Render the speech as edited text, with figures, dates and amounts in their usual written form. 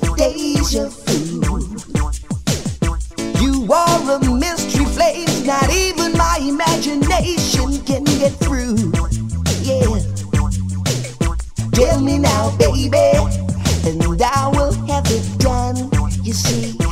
deja vu. You are a mystery place, not even my imagination can get through. Yeah. Tell me now, baby, and I will have it done. You see.